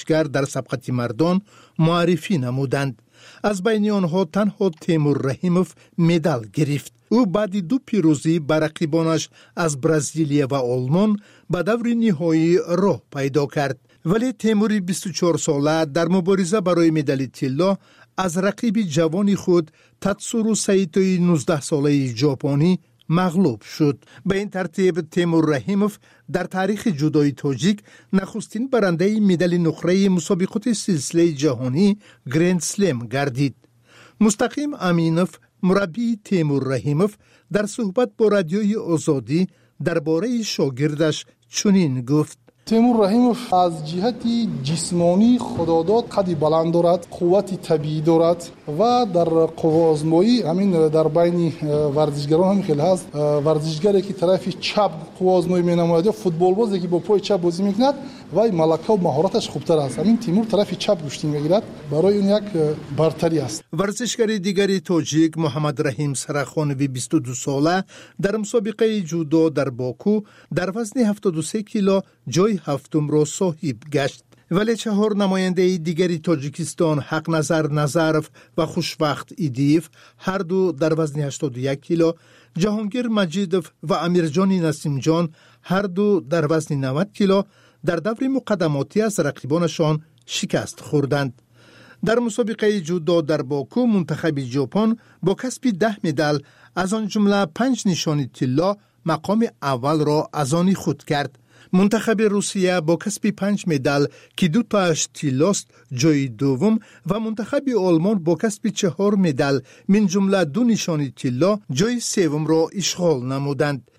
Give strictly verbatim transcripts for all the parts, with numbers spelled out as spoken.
در سبقت مردان معرفی نمودند. از بین آنها تنها تیمور رحیموف مدال گرفت. او بعد دو پیروزی بر رقیبانش از برزیل و آلمان به دور نهایی راه پیدا کرد. ولی تیموری بیست و چهار ساله در مبارزه برای مدال طلا از رقیب جوان خود تاتسورو سایتوی نوزده ساله ژاپنی مغلوب شد. به این ترتیب تیمور رحیموف در تاریخ جودوی تاجیک نخستین برنده مدال نقره مسابقات سلسله جهانی گرند سلم گردید. مستقیم امینوف مربی تیمور رحیموف در صحبت با رادیوی آزادی درباره شاگردش چنین گفت: تیمور رحیموف از جهت جسمانی خداداد قدی بلند دارد، قوت طبیعی دارد و در قوازمایی همین در بین ورزشگران هم خیلی هست. ورزشگری که طرف چپ قوازمایی می‌نماید، فوتبال بازی که با پای چپ بازی می‌کند و ملکه و مهارتش خوبتر است. همین تیمور طرف چپ گوشتی می‌گیرد، برای اون یک برتری است. ورزشگر دیگری تاجیک محمد رحیم سرخانوی بیست و دو ساله در مسابقه جودو در باکو در وزن هفتاد و سه کیلو جای هفتم را صاحب گشت. ولی چهار نماینده دیگری تاجیکستان، حق نظر نظرف و خوشوقت ایدیف، هر دو در وزن هشتاد و یک کیلو، جهانگیر مجیدوف و امیرجان نسیم جان هر دو در وزن نود کیلو در دور مقدماتی از رقیبانشان شکست خوردند. در مسابقه جودو در باکو منتخب ژاپن با کسب ده مدال از آن جمله پنج نشانی طلا مقام اول را از آن خود کرد. منتخب روسیه با کسب پنج مدال که دو تاش طلاست جای دوم و منتخب آلمان با کسب چهار مدال من جمله دو نشانی طلا جای سوم را اشغال نمودند.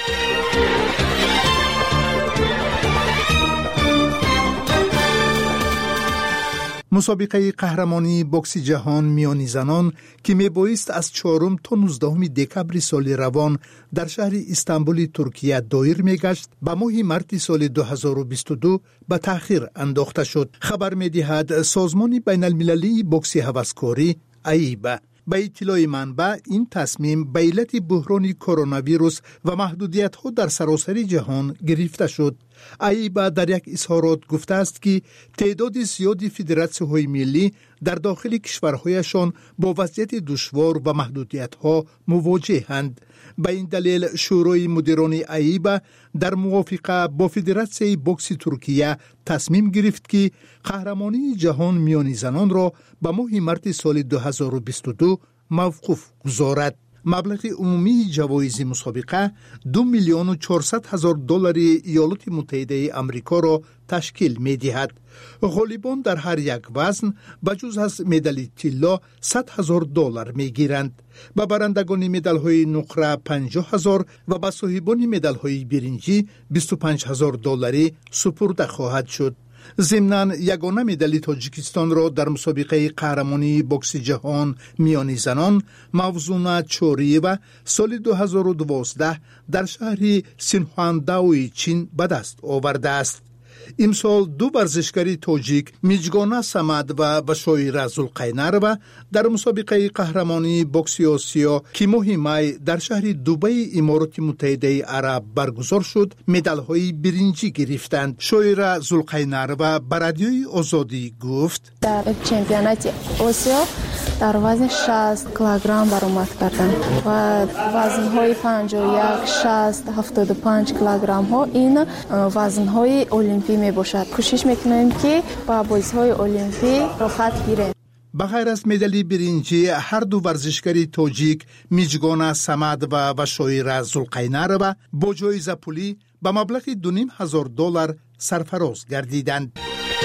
مسابقه قهرمانی بوکس جهان میانی زنان که میبایست از چهارم تا نوزدهم دکبر سال روان در شهر استانبول ترکیه دایر میگشت، به ماه مارس سال دو هزار و بیست و دو به تأخیر انداخته شد. خبر میدهد سازمان بین المللی بوکس هوسکاری ایبا. به اطلاع منبع این تصمیم به علت بحران کرونا ویروس و محدودیت ها در سراسر جهان گرفته شد. ایبا در یک اظهارات گفته است که تعداد زیادی فدراسیون های ملی در داخل کشورهایشان با وضعیت دشوار و محدودیت ها مواجهند. به این دلیل شورای مدیران ایبا در موافقه با فدراسیون بوکس ترکیه تصمیم گرفت که قهرمانی جهان میانی زنان را به ماه مارس سال دو هزار و بیست و دو موقوف گذارد. مبلغ عمومی جوایز مسابقه دو میلیون و چهارصد هزار دلار ایالات متحده آمریکا را تشکیل می دهد. غالبان در هر یک وزن بجز از مدال طلا صد هزار دلار می گیرند. به برندگان مدال های نقره پنجاه هزار و به صاحبان مدال های برنجی بیست و پنج هزار دلاری سپرده خواهد شد. ضمناً یگانه مدال تاجیکستان را در مسابقه قهرمانی بوکس جهان میانی زنان موزون چوریو سال دو هزار و دوازده در شهر سینخوانداوی چین به دست آورده است. امسال دو ورزشکاری تاجیک میجگانه سمد و بشایر زلقینرو در مسابقه قهرمانی بوکس آسیا که ماه می در شهر دبی امارات متحده عرب برگزار شد مدال های برنجی گرفتند. شایر زلقینرو به رادیوی آزادی گفت: در چمپیونات آسیا در وزن شصت کیلوگرم برآمد کردم و وزن های پنجاه و یک، شصت، هفتاد و پنج کیلوگرم ها این وزن های المپی می باشد. کوشش میکنیم که با بازی های المپی رخصت گیریم. بغیر از مدال برنجی هر دو ورزشکاری تاجیک میجگانه سمد و بشایر زلقینرو با جایزه پولی به مبلغ دو نیم هزار دلار سرفراز گردیدند.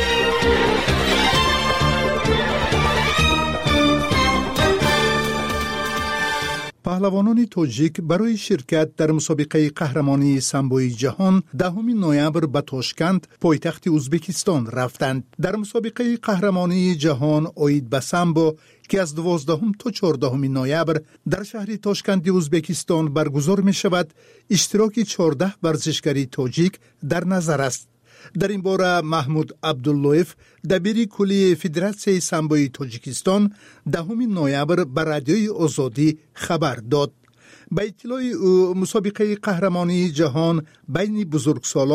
پهلوانان تاجیک برای شرکت در مسابقه قهرمانی سامبوی جهان دهم نوامبر به تاشکند پایتخت ازبکستان رفتند. در مسابقه قهرمانی جهان اوید به سامبو که از دوازدهم تا چهاردهم نوامبر در شهر تاشکند ازبکستان برگزار می شود، اشتراک چهارده ورزشکاری تاجیک در نظر است. در این باره محمود عبداللهیف دبیر کلی فدراسیون سامبوی تاجیکستان دهم نوامبر به رادیوی آزادی خبر داد. به اطلاع او مسابقه قهرمانی جهان بین بزرگسالان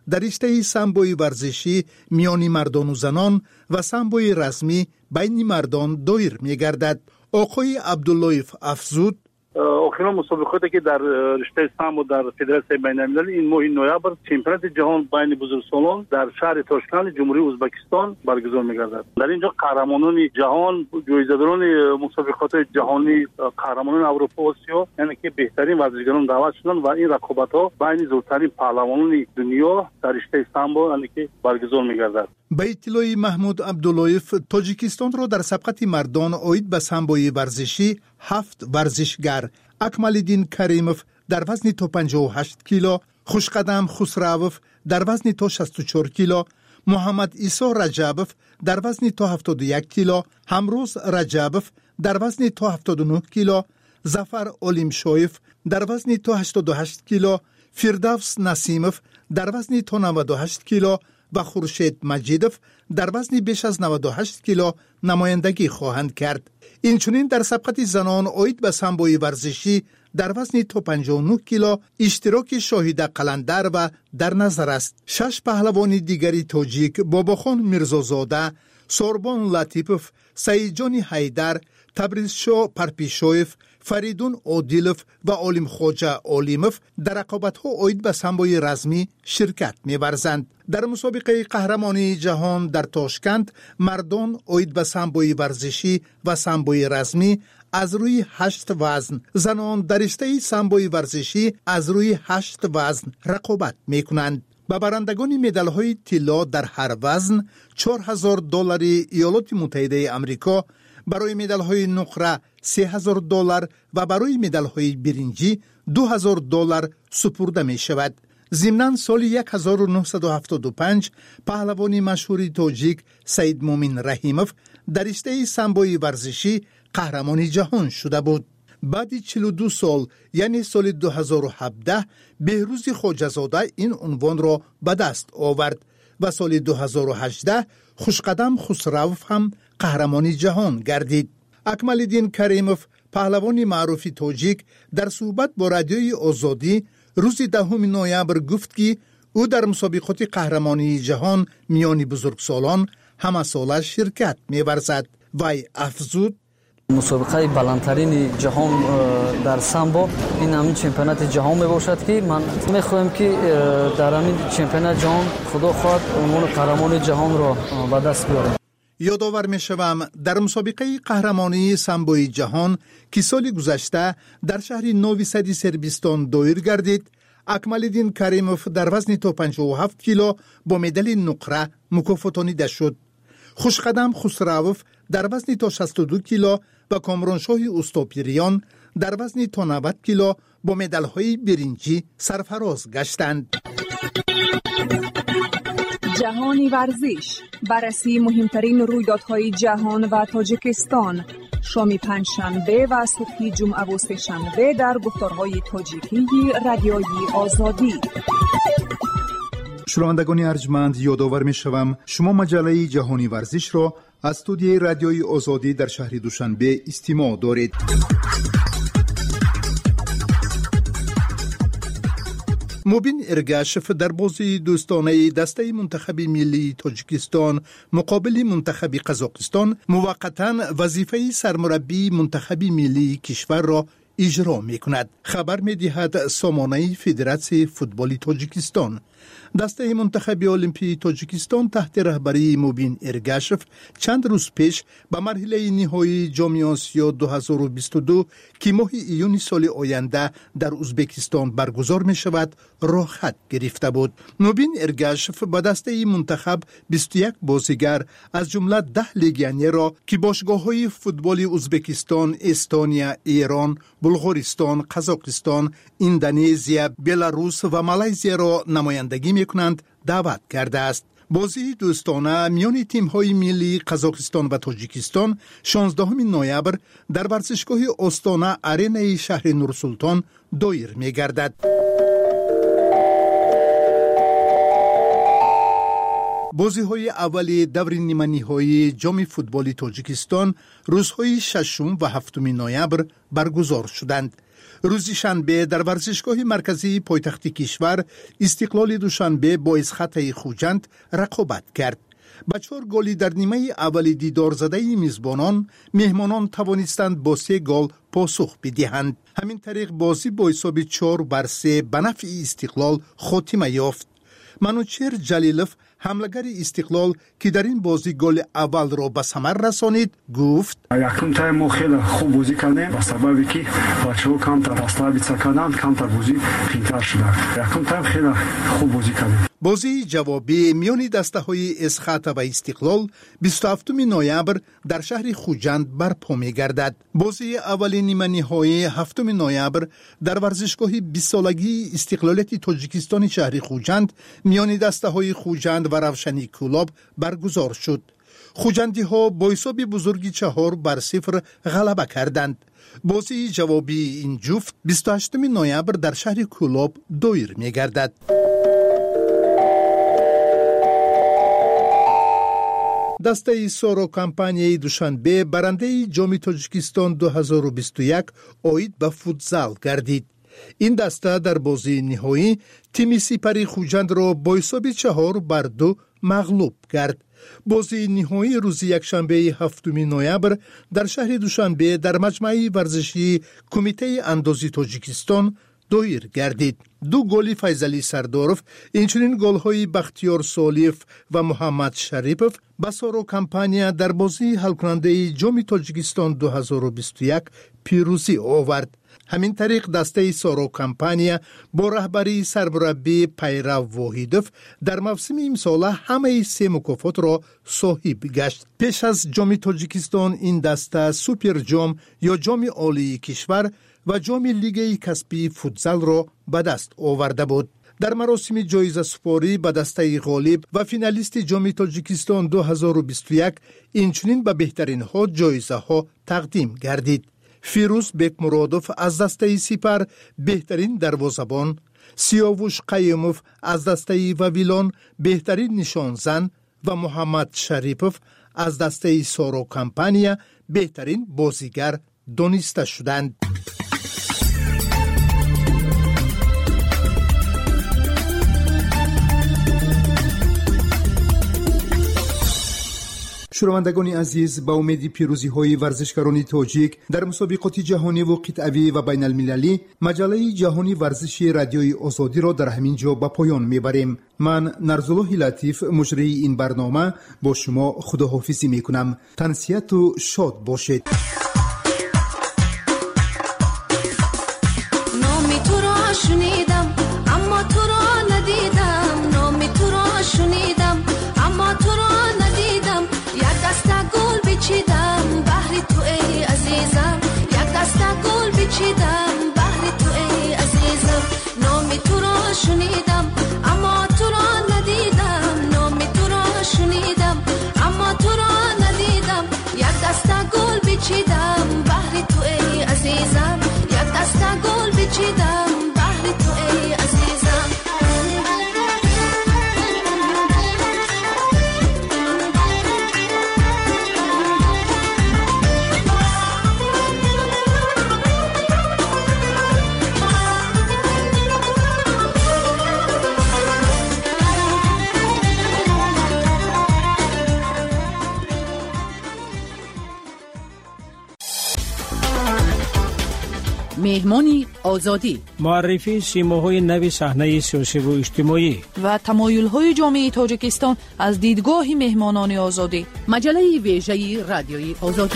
در رشته سامبوی ورزشی میان مردان و زنان و سامبوی رسمی بین مردان دایر می‌گردد. آقای عبداللطیف افزود آخرین مسابقاتی که در رشته سامبو در فدراسیون بین‌المللی این ماه نوامبر چمپیونات جهان بین بزرگسالان در شهر تاشکند جمهوری ازبکستان برگزار می‌گردد. در اینجا قهرمانان جهان، جایزه‌داران مسابقات جهانی، قهرمانان اروپا و آسیا، یعنی که بهترین ورزشکاران دعوت شدند و این رقابت‌ها بین زورترین پهلوانان دنیا در رشته سامبو یعنی که برگزار می‌گردد. به اطلاع محمود عبداللطیف، تاجیکستان را در سبقت مردان عاید به سامبوی ورزشی هفت ورزشگر اکمالدین کریموف در وزن تا پنجاه و هشت کیلو، خوشقدم خسروف در وزن تا شصت و چهار کیلو، محمد عیسی رجبوف در وزن تا هفتاد و یک کیلو، همروز رجبوف در وزن تا هفتاد و نه کیلو، ظفر اولیمشویف در وزن تا هشتاد و هشت کیلو، فردوس نسیموف در وزن تا نود و هشت کیلو و خورشید مجیدوف در وزن بیش از نود و هشت کیلو نمایندگی خواهند کرد. اینچنین در سبقت زنان عاید به سامبوی ورزشی در وزن تا پنجاه و نه کیلو اشتراک شاهیده قلندر و در نظر است. شش پهلوان دیگری تاجیک باباخان میرزازاده، سوربان لطیپوف، سعیدجان حیدر، تبریزشاه پرپیشویف، فریدون عادیلوف و عالم خوجه عالیموف در رقابت‌ها عاید به سامبوی رسمی شرکت می‌ورزند. در مسابقه قهرمانی جهان در تاشکند مردان عاید به سامبوی ورزشی و سامبوی رسمی از روی هشت وزن، زنان در رشته سامبوی ورزشی از روی هشت وزن رقابت می‌کنند. به برندگان مدال‌های طلا در هر وزن چهار هزار دلار ایالات متحده آمریکا، برای مدال‌های نقره سه هزار دلار و برای مدال‌های برنجی دو هزار دلار سپرده می شود. ضمناً سال هزار و نهصد و هفتاد و پنج پهلوان مشهور تاجیک سید مومن رحیموف در رشته سامبوی ورزشی قهرمان جهان شده بود. بعد چهل و دو سال یعنی سال دو هزار و هفده بهروز خواجه‌زاده این عنوان را به دست آورد و سال دو هزار و هجده خوشقدم خسروف هم قهرمان جهان گردید. اکمالدین کریموف پهلوان معروف تاجیک در صحبت با رادیوی آزادی روز دهم نوامبر گفت که او در مسابقات قهرمانی جهان میان بزرگسالان همه ساله شرکت می‌ورزد. وی افزود مسابقه بلندترین جهان در سامبو این همین چمپیونات جهان می باشد که من میخواهم که در همین چمپیونات جهان خدا خواهد عنوان قهرمان جهان را به دست بیارم. یادآور میشوم در مسابقه قهرمانی سامبوی جهان که سال گذشته در شهر نوی سد سربستان دایر گردید، اکمالدین کریموف در وزن تا پنجاه و هفت کیلو با مدال نقره مکافاتانیده شد. خوشقدم خسروف در وزن تا شصت و دو کیلو و کامرانشاه استوپیریان در وزن تا نود کیلو با مدال‌های برنجی سرفراز گشتند. جهانی ورزش، بررسی مهمترین رویدادهای جهان و تاجیکستان، شام پنجشنبه و صبح جمعه و سه‌شنبه در گفتارهای تاجیکی رادیوی آزادی. شنوندگان ارجمند، یادآور می‌شوم شما مجله جهانی ورزش را از استودیوی رادیوی آزادی در شهر دوشنبه استماع دارید. موبین ارگاشف در بازی دوستانه دسته منتخب ملی تاجیکستان مقابل منتخب قزاقستان موقتا وظیفه سرمربی منتخب ملی کشور را اجرا می کند. خبر می دهد سامانه فدراسیون فوتبال تاجیکستان. دسته منتخب المپی تاجیکستان تحت رهبری موبین ارگاشف چند روز پیش به مرحله نهایی جام آسیا دو هزار و بیست و دو که ماه ایون سال آینده در ازبکستان برگزار می شود راه خط گرفته بود. موبین ارگاشف با دسته منتخب بیست و یک بازیگر از جمله ده لیگیونر را که باشگاه‌های فوتبال ازبکستان، استونیا، ایران، بلغارستان، قزاقستان، اندونزیا، بلاروس و مالزی را نمایندگی می‌کنند دعوت کرده است. بازی دوستانه میان تیم‌های ملی قزاقستان و تاجیکستان شانزدهم نوامبر در ورزشگاه آستانه آرینای شهر نورسلطان دایر می‌گردد. بازی‌های اولی دور نیمه‌نهایی جام فوتبال تاجیکستان روزهای ششم و هفتم نوامبر برگزار شدند. روز شنبه در ورزشگاه مرکزی پایتخت کشور استقلال دوشنبه با اسخط خوجند رقابت کرد. با چهار گلی در نیمه اول دیدار زده میزبانان، مهمانان توانستند با سه گل پاسخ بدهند. همین طریق بازی با حساب چهار بر سه به نفع استقلال خاتمه یافت. منوچهر جلیلوف حملگر استقلال که در این بازی گل اول را به ثمر رسانید گفت: یکم تایم ما خیلی خوب بازی کردیم با سببی که بچه‌ها کمتر استابیت کردند، کمتر بازی قیمتر شده. یکم تایم خیلی خوب بازی کردیم. بازی جوابی میان دسته‌های اسخط و استقلال بیست و هفتم نوامبر در شهر خوجند برپا می‌گردد. بازی اول نیمه نهایی هفتم نوامبر در ورزشگاه بیست سالگی استقلالیت تاجیکستان شهر خوجند میان دسته‌های خوجند و روشنی کلاب برگزار شد. خوجندی ها با حساب بزرگی چهار بر صفر غلبه کردند. بازی جوابی این جفت بیست و هشتم نوامبر در شهر کلاب دایر می‌گردد. دسته سورو کمپانی دوشنبه برنده جام تاجیکستان دو هزار و بیست و یک اوید به فوتزال گردید. این دسته در بازی نهایی تیم سپری خوجند را با حساب چهار بر دو مغلوب کرد. بازی نهایی روز یکشنبه هفتم نوامبر در شهر دوشنبه در مجمع ورزشی کمیته اندازی تاجیکستان دایر گردید. دو گلی فیضلی سرداروف، اینچنین گل‌های بختیار سالیف و محمد شریپوف به سورو کمپانی در بازی حل کننده جام تاجیکستان دو هزار و بیست و یک پیروزی آورد. همین طریق دسته سورو کمپانی با رهبری سرمربی پیرو واحدوف در موسم امسال همه سه مکافات را صاحب گشت. پیش از جام تاجیکستان این دسته سوپر جام یا جام عالی کشور و جام لیگ کسبی فوتزال را به دست آورده بود. در مراسم جایزه سپاری به دسته غالب و فینالیست جام تاجیکستان دو هزار و بیست و یک اینچنین به بهترین ها جایزه ها تقدیم گردید. فیروز بیک مرادوف از دسته سپر بهترین دروازه‌بان، سیاوش قیوموف از دسته وویلان بهترین نشانزن و محمد شریپوف از دسته سورو کمپانی بهترین بازیگر دانسته شدند. شنوندگان عزیز، با امید پیروزی های ورزشکاران تاجیک در مسابقات جهانی و قطعی و بین المللی، مجله جهانی ورزشی رادیوی آزادی را در همین جا به پایان میبریم. من نرزالله لطیف مجری این برنامه با شما خداحافظی میکنم. تنسیت و شاد باشید. نامی تو را شنیدم اما تو را ندیدم، نامی تو را شنیدم اما تو را ندیدم. یک دسته گل بچیدم بحر تو ای عزیزم، یک دسته گل بچیدم بحر تو ای عزیزم. نامی تو را شنیدم اما تو را ندیدم، نامی تو را شنیدم اما تو را ندیدم. یک دسته گل بچیدم بحر تو ای عزیزم، یک دسته گل بچیدم بحر تو ای عزیزم. مهمانی آزادی، معرفی سیماهای نوی صحنه سیاسی و اجتماعی و تمایل‌های جامعه تاجیکستان از دیدگاه مهمانان آزادی. مجله ویژه رادیوی آزادی.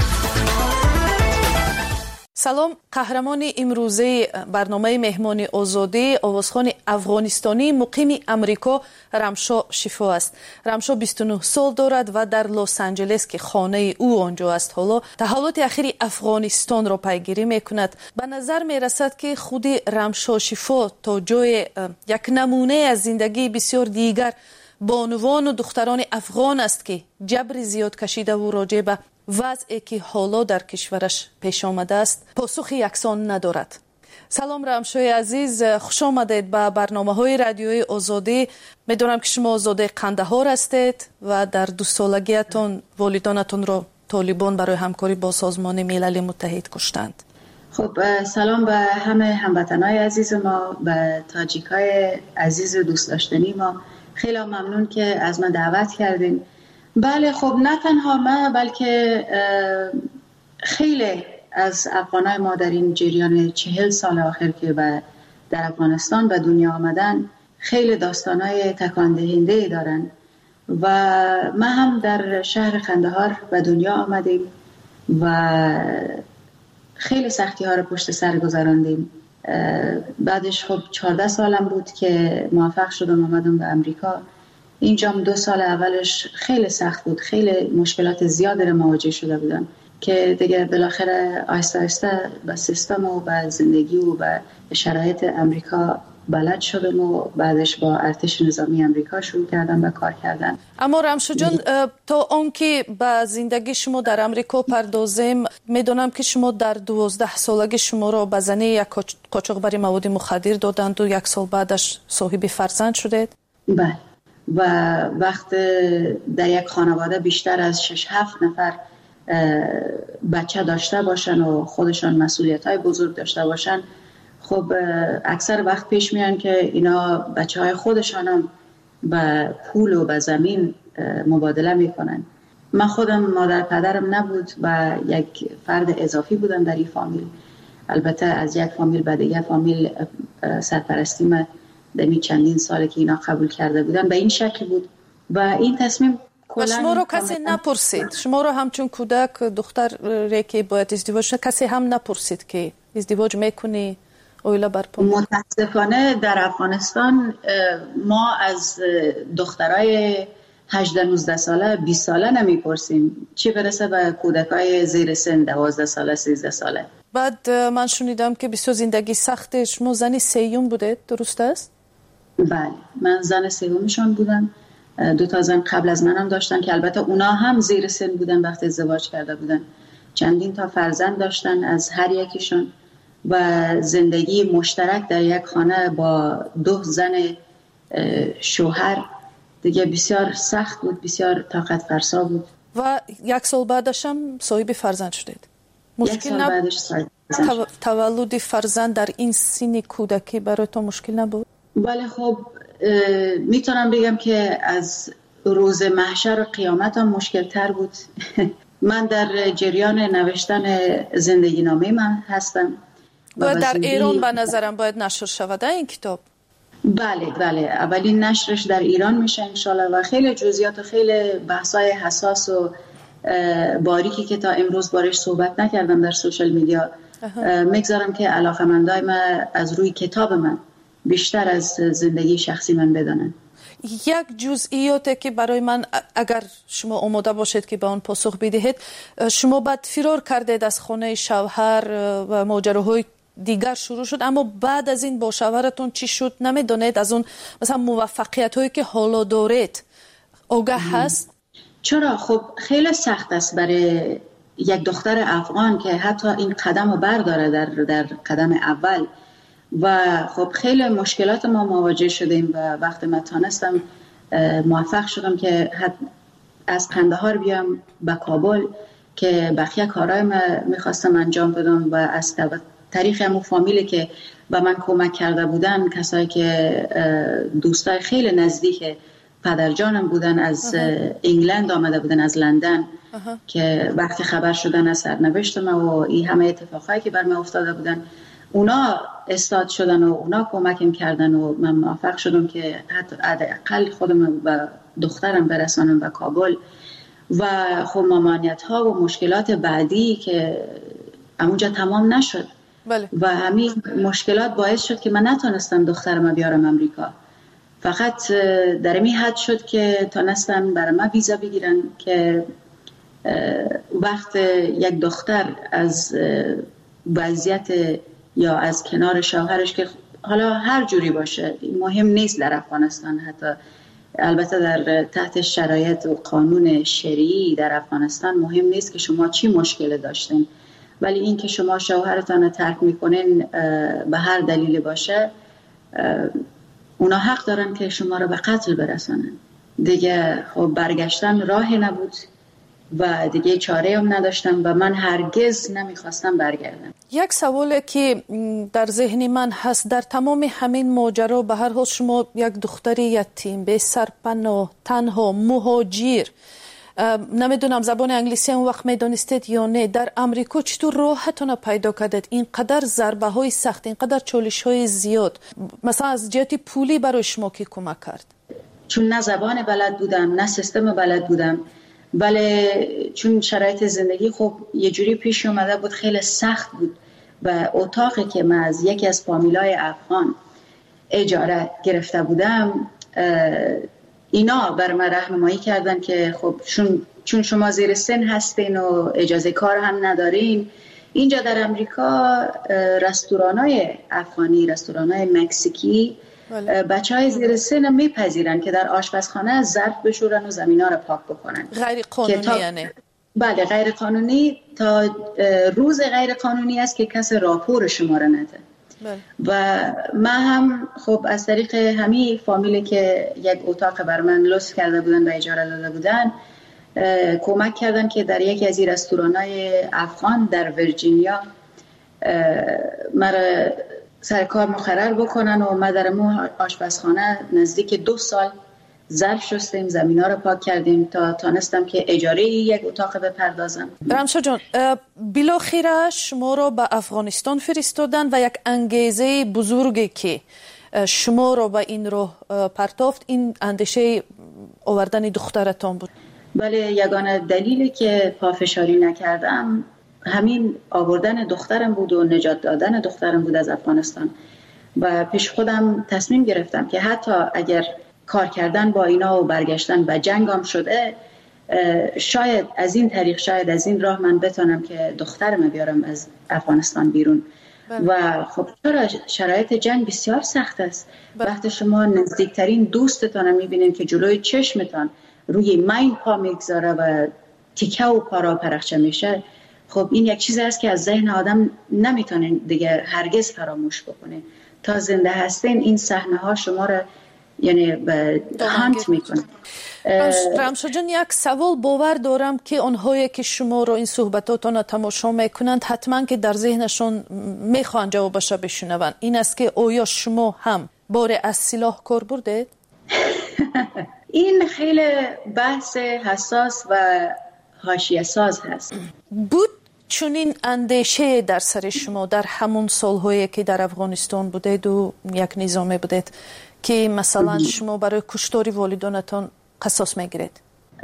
سلام، قهرمان امروزه برنامه مهمان آزادی آوازخوان افغانستانی مقیم امریکا رمشا شفا است. رمشا بیست و نه سال دارد و در لس آنجلس که خانه او آنجا است حالا تحولات اخیر افغانستان را پیگیری میکند. به نظر میرسد که خود رمشا شفا تا جای یک نمونه از زندگی بسیار دیگر بانوان و دختران افغان است که جبر زیاد کشیده و راجع به وضعی که حالا در کشورش پیش آمده است پاسخ یکسان ندارد. سلام رمشای عزیز، خوش آمدید به برنامه های رادیوی آزادی. میدونم که شما آزاده قندهار هستید و در دو سالگیتان والدانتون را طالبان برای همکاری با سازمان ملل متحد کشتند. خب سلام به همه هموطنای عزیز ما، به تاجیکای عزیز و دوست داشتنی ما. خیلی ممنون که از من دعوت کردین. بله خب نه تنها من بلکه خیلی از افغانای ما در این جریان چهل سال آخر که در افغانستان به دنیا آمدن خیلی داستانای تکان دهنده دارن و ما هم در شهر قندهار به دنیا آمدیم و خیلی سختی ها رو پشت سر گذراندیم. بعدش خب چهارده سالم بود که موفق شدم آمدم به امریکا. اینجام دو سال اولش خیلی سخت بود، خیلی مشکلات زیادی رو مواجه شده بودم که دیگه بالاخره آهسته آهسته به سیستم و به زندگی و به شرایط امریکا بلد شدم و بعدش با ارتش نظامی امریکا شروع کردم به کار کردن. اما رمشو جان، تا اون که به زندگی شما در امریکا پردازیم، میدونم که شما در دوازده سالگی شما را به زنی یک قاچاقبر مواد مخدر دادند و یک سال بعدش صاحب فرزند شدید؟ بله. و وقت در یک خانواده بیشتر از شش هفت نفر بچه داشته باشن و خودشان مسئولیت های بزرگ داشته باشن، خب اکثر وقت پیش میان که اینا بچه های خودشان هم به پول و به زمین مبادله میکنن. من خودم مادر پدرم نبود و یک فرد اضافی بودم در این فامیل. البته از یک فامیل به دیگه فامیل سرپرستیم دمی چندین ساله که اینا قبول کرده بودن به این شکل بود و این تصمیم و شما رو کسی نپرسید؟ شما رو همچون کودک دختر که باید ازدواج شد کسی هم نپرسید که ازدواج میکنی؟ متاسفانه در افغانستان ما از دخترای هجده نوزده ساله بیست ساله نمیپرسیم، چی برسه به کودکای زیر سن دوازده ساله سیزده ساله. بعد من شنیدم که بسیار زندگی سخته. شما زنی سیوم بوده، درست است؟ بله، من زن سیومشان بودم. دو تا زن قبل از منم داشتن که البته اونا هم زیر سن بودن وقتی ازدواج کرده بودن. چندین تا فرزند داشتن از هر یکیشون و زندگی مشترک در یک خانه با دو زن شوهر دیگه بسیار سخت بود، بسیار طاقت فرسا بود. و یک سال بعدش هم صاحب فرزند شدید. مشکل نبود؟ تولد فرزند در این سن کودکی برای تو مشکل نبود؟ بله خب میتونم بگم که از روز محشر و قیامت هم مشکل تر بود. من در جریان نوشتن زندگی نامه من هستم و در ایران به نظرم باید نشر شود این کتاب. بله بله، اولین نشرش در ایران میشه انشالله و خیلی جزئیات و خیلی بحثای حساس و باریکی که تا امروز بارش صحبت نکردم در سوشال میدیا میگذارم که علاقه‌مندای من از روی کتاب من بیشتر از زندگی شخصی من بدانن. یک جزئیاتی که برای من اگر شما آماده باشید که به آن پاسخ بدهید، شما بعد فرار کردید از خانه شوهر و ماجراهای دیگر شروع شد، اما بعد از این با شوهرتون چی شد؟ نمیدونید از اون مثلا موفقیت هایی که حالا دارید آگاه هست؟ چرا؟ خب خیلی سخت است برای یک دختر افغان که حتی این قدم رو برداره در, در قدم اول و خب خیلی مشکلات ما مواجه شدیم و وقتی من تانستم موفق شدم که از قندهار بیام به کابل که بقیه کارهای من میخواستم انجام بدم و از طریق همون فامیلی که به من کمک کرده بودن، کسایی که دوستای خیلی نزدیک پدرجانم بودن از انگلند آمده بودن، از لندن که وقتی خبر شدن از سرنوشت من و این همه اتفاقایی که بر من افتاده بودن اونا استاد شدن و اونا کمکم کردن و من موفق شدم که حتی حداقل خودم و دخترم برسانم به کابل و خب ممانعت ها و مشکلات بعدی که اونجا تمام نشد. بله. و همین مشکلات باعث شد که من نتونستم دخترم بیارم امریکا. فقط در این حد شد که تونستن برای من ویزا بگیرن که وقت یک دختر از وضعیت یا از کنار شوهرش که حالا هر جوری باشه مهم نیست در افغانستان، حتی البته در تحت شرایط و قانون شرعی در افغانستان مهم نیست که شما چی مشکل داشتین، ولی این که شما شوهرتان رو ترک میکنین به هر دلیلی باشه اونا حق دارن که شما رو به قتل برسانن. دیگه خب برگشتن راهی نبود و دیگه چاره هم نداشتم و من هرگز نمیخواستم برگردم. یک سوالی که در ذهن من هست، در تمام همین ماجرا به هر حال شما یک دختر یتیم به سرپناه، تنها، مهاجر، نمیدونم زبان انگلیسی اون وقت میدونستید یا نه، در امریکا چطور راحتون پیدا کردید؟ اینقدر ضربه های سخت، اینقدر چالش های زیاد، مثلا از جهت پولی برای شما کی کمک کرد؟ چون نه زبان بلد بودم نه سیستم بلد بودم، ولی چون شرایط زندگی خب یه جوری پیش اومده بود، خیلی سخت بود و اتاقی که من از یکی از فامیلای افغان اجاره گرفته بودم، اینا بر من راهنمایی کردن که خب چون چون شما زیر سن هستین و اجازه کار هم ندارین، اینجا در امریکا رستورانای افغانی، رستورانای مکزیکی بچه های زیر سن میپذیرن که در آشپزخانه ظرف بشورن و زمینا رو پاک بکنن. غیر قانونی تا... یعنی؟ بله غیر قانونی، تا روز غیر قانونی است که کس راپور شما رو نده. بله. و من هم خب از طریق همین فامیلی که یک اتاق بر من لطف کرده بودن و اجاره داده بودن کمک کردن که در یکی از این رستورانای افغان در ویرجینیا مرا سر کار مقرر بکنن و ما در مو آشپزخانه نزدیک دو سال ظرف شستیم، زمینا رو پاک کردیم تا تانستم که اجاره یک اتاق بپردازم. رمشا جان، بالاخره شما رو به افغانستان فرستادن و یک انگیزه بزرگی که شما رو به این رو پرتافت، این اندیشه آوردن دخترتان بود. بله، یگانه دلیلی که پافشاری نکردم همین آوردن دخترم بود و نجات دادن دخترم بود از افغانستان. و پیش خودم تصمیم گرفتم که حتی اگر کار کردن با اینا و برگشتن به جنگام شده، شاید از این طریق، شاید از این راه من بتونم که دخترم بیارم از افغانستان بیرون. بله. و خب چرا شرایط جنگ بسیار سخت است. بله. وقتی شما نزدیکترین دوستتان رو میبینین که جلوی چشمتان روی مین پا میگذاره و تیکه و پارا پرخچه میشه، خب این یک چیزی است که از ذهن آدم نمیتونین دیگه هرگز فراموش بکنین. تا زنده هستین این صحنه ها شما رو یعنی هانت میکنه. رمشا جان، یک سوال باور دارم که اونهایی که شما رو این صحبتاتون رو تماشا میکنند حتما که در ذهنشون میخوان جوابش بشنون، این است که آیا شما هم بار از سلاح کار بردید؟ این خیلی بحث حساس و حاشیه ساز هست. بود چونین اندیشه در سر شما در همون سالهایی که در افغانستان بودید و یک نظامی بودید که مثلا شما برای کشتاری والدانتان قصاص میگیرید؟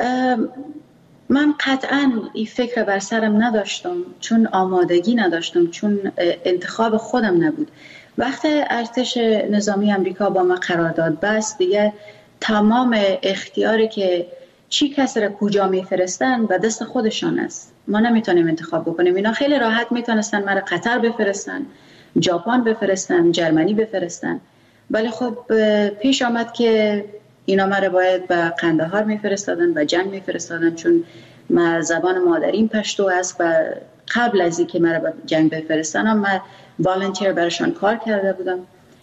من قطعا این فکر بر سرم نداشتم، چون آمادگی نداشتم، چون انتخاب خودم نبود. وقتی ارتش نظامی امریکا با من قرارداد بست، دیگه تمام اختیاری که چی کسی را کجا میفرستن به دست خودشان است. ما نمیتونیم انتخاب بکنیم. اینا خیلی راحت میتونستن مرا قطر بفرستن، ژاپن بفرستن، جرمنی بفرستن، ولی خب پیش آمد که اینا مرا باید به قندهار میفرستادن و جنگ میفرستادن، چون ما زبان مادریم پشتو است و قبل از اینکه مرا به جنگ بفرستن من والنتیر براشون کار کرده بودم.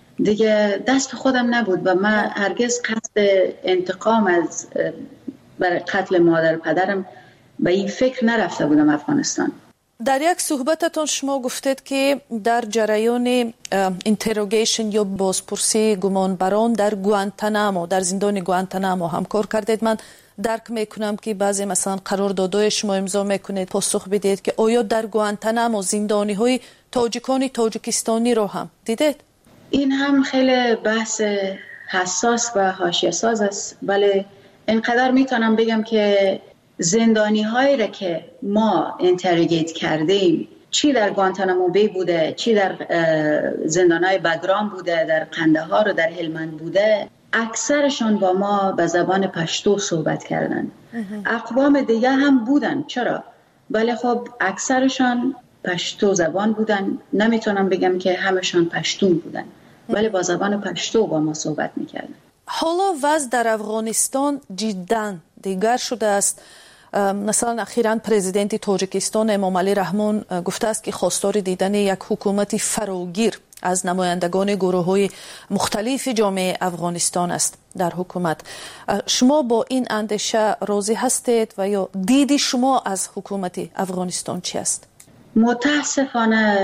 دیگه دست خودم نبود و من هرگز قصد انتقام از برای قتل مادر پدرم به این فکر نرفته بودم افغانستان. در یک صحبتتون شما گفتید که در جریان اینتروگیشن یا بازپرسی گمانبران در گوانتانامو، در زندان گوانتانامو هم کار کردید. من درک میکنم که بعضی مثلا قراردادهای شما امضا میکنید پاسخ بدید که آیا در گوانتانامو زندانی های تاجیکانی تاجیکستانی رو هم دیدید؟ این هم خیلی بحث حساس و حاشیه ساز است، ولی اینقدر میتونم بگم که زندانی هایی را که ما اینتروگیت کردیم، چی در گوانتانامو بی بوده، چی در زندان های بگرام بوده، در قندهار و در هلمند بوده، اکثرشان با ما به زبان پشتو صحبت کردن. اقوام دیگه هم بودن، چرا؟ ولی خب اکثرشان پشتو زبان بودن. نمیتونم بگم که همشان پشتون بودن، ولی با زبان پشتو با ما صحبت میکردن. حالا وضع در افغانستان جدا دیگر شده است. مثلا اخیراً پرزیدنت تاجیکستان امامعلی رحمان گفته است که خواستار دیدن یک حکومت فراگیر از نمایندگان گروه‌های مختلف جامعه افغانستان است در حکومت. شما با این اندیشه راضی هستید و یا دید شما از حکومت افغانستان چی است؟ متاسفانه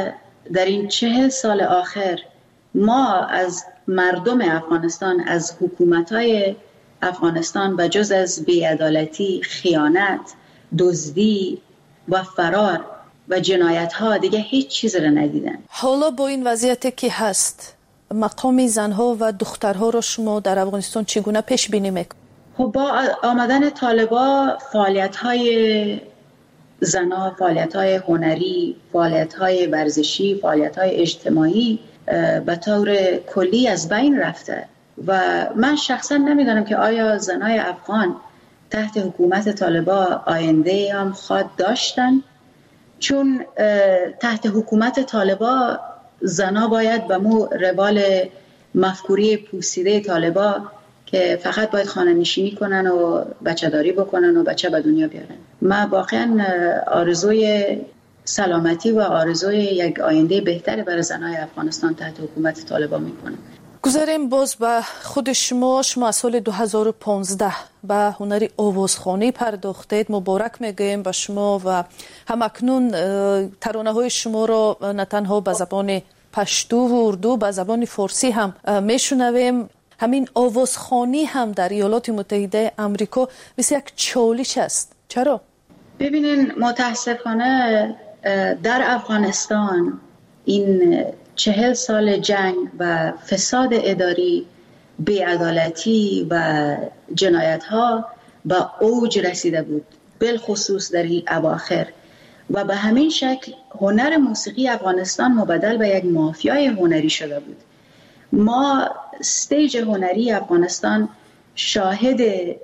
در این چهل سال آخر ما از مردم افغانستان، از حکومت‌های افغانستان و جز از بی‌عدالتی، خیانت، دزدی و فرار و جنایت‌ها دیگه هیچ چیز را ندیدن. حالا با این وضعیتی که هست مقام زنها و دخترها رو شما در افغانستان چگونه پیش بینی میکنید؟ خب با آمدن طالبا فعالیت‌های زنها، فعالیت‌های هنری، فعالیت‌های ورزشی، فعالیت‌های اجتماعی به طور کلی از بین رفته و من شخصا نمیدونم که آیا زنای افغان تحت حکومت طالبا آینده هم خواد داشتن، چون تحت حکومت طالبا زنا باید به مو روال مفکوری پوسیده طالبا که فقط باید خانه نشینی کنن و بچه داری بکنن و بچه به دنیا بیارن. من واقعا آرزوی سلامتی و آرزوی یک آینده بهتر برای زنای افغانستان تحت حکومت طالبا میکنم. گذاریم باز به خود شما. شما از سال دو هزار و پانزده به هنری آوازخوانی پرداختید. مبارک میگویم به شما و همکنون ترانه های شما را نه تنها به زبان پشتو و اردو، به زبان فارسی هم میشنویم. همین آوازخوانی هم در ایالات متحده آمریکا مثل یک چالش است. چرا؟ ببینین متاسفانه در افغانستان این چهل سال جنگ و فساد اداری، بی‌عدالتی و جنایت ها به اوج رسیده بود، بالخصوص در این اواخر، و به همین شکل هنر موسیقی افغانستان مبدل به یک مافیای هنری شده بود. ما استیج هنری افغانستان شاهد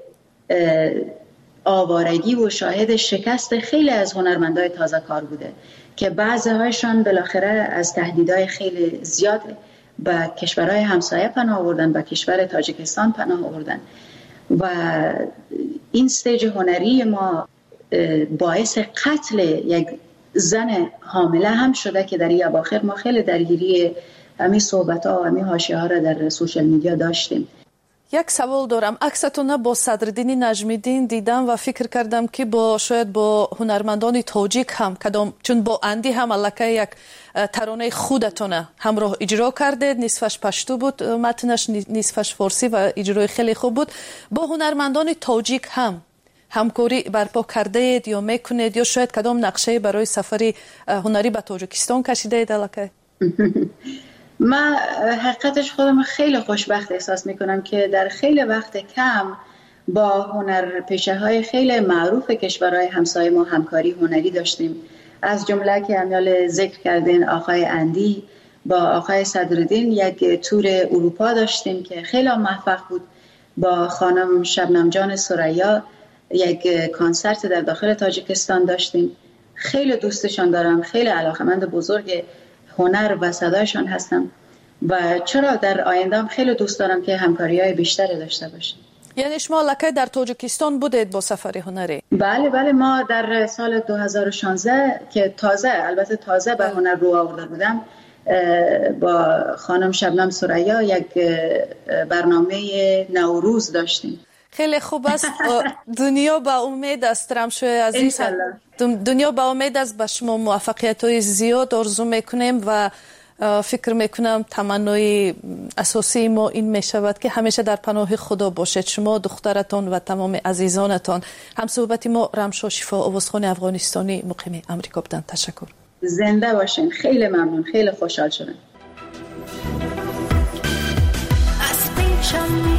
آوارگی و شاهد شکست خیلی از هنرمندای تازه کار بوده که بعضی هایشان بالاخره از تهدیدهای خیلی زیاد به کشورهای همسایه پناه آوردن، به کشور تاجیکستان پناه آوردن و این استیج هنری ما باعث قتل یک زن حامله هم شده که در این اواخر ما خیلی درگیری همین صحبت‌ها و همین حاشیه‌ها را در سوشال میدیا داشتیم. یک سوال دارم. عکستون با صدرالدین نجمیدین دیدم و فکر کردم که با شاید با هنرمندان تاجیک هم کدام، چون با اندی هم الکی یک ترانه خودتون همراه اجرا کردید، نصفش پشتو بود متنش، نصفش فارسی و اجرای خیلی خوب بود. با هنرمندان تاجیک هم همکاری برپا کرده اید یا میکنید یا شاید کدام نقشه برای سفری هنری به تاجیکستان کشیده اید الکی؟ من حقیقتش خودم خیلی خوشبخت احساس میکنم که در خیلی وقت کم با هنرپیشه های خیلی معروف کشورهای همسایه ما همکاری هنری داشتیم. از جمله که امیال ذکر کردین آقای اندی با آقای صدرالدین یک تور اروپا داشتیم که خیلی موفق بود. با خانم شبنم جان ثریا یک کنسرت در داخل تاجیکستان داشتیم. خیلی دوستشان دارم، خیلی علاقمند بزرگ هنر و صدایشان هستم و چرا در آینده هم خیلی دوست دارم که همکاری‌های بیشتری داشته باشیم. یعنی شما لکه در تاجیکستان بودید با سفر هنری؟ بله بله، ما در سال دو هزار و شانزده که تازه البته تازه به هنر رو آورده بودم با خانم شبنم ثریا یک برنامه نوروز داشتیم. خیلی خوب است. دنیا با امید است رمشو عزیز. دنیا با امید است. به شما موفقیت‌های زیاد آرزو میکنیم و فکر میکنم تمنای اساسی ما این میشود که همیشه در پناه خدا باشید شما، دخترتان و تمام عزیزانتان. هم صحبت ما رمشو شفا آوازخوان افغانستانی مقیم امریکا بودند. تشکر. زنده باشین. خیلی ممنون. خیلی خوشحال شدم.